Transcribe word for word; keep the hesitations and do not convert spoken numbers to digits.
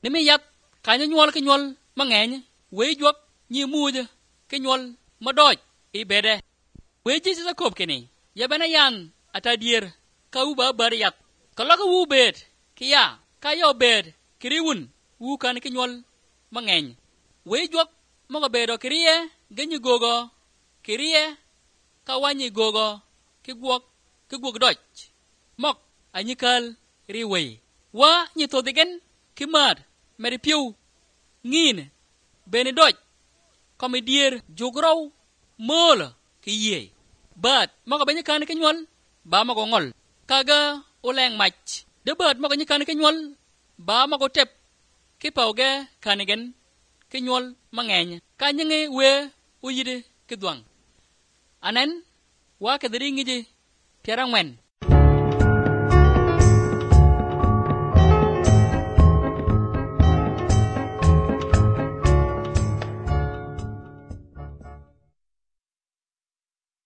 Nimi yat ka nyol ke nyol mangeny we jwak nyi muje ke nyol madoj i bede. We ji sa kop kini ya bana yan atadier ka u ba bar yat ka la u bed ki ya ka yo bed kriwun u kan ke nyol mangeny we jwak mo ga bedo kriye ganyi gogo kriye ka wanyi gogo ki gwok ki gwok doj mok anyikal riwe wa nyi to digen ki mad meri piu ngin bene doj komi dier jugraw mola ki ye bat moga benye kan ke nyol ba mogo ngol kaga uleng mach de bat moga nyi kan ke nyol ba mogo tep ki pauge kanigen ke nyol mangeny ka nyingi we uyide ki dwang anen wa ke diri ngiji pierangwen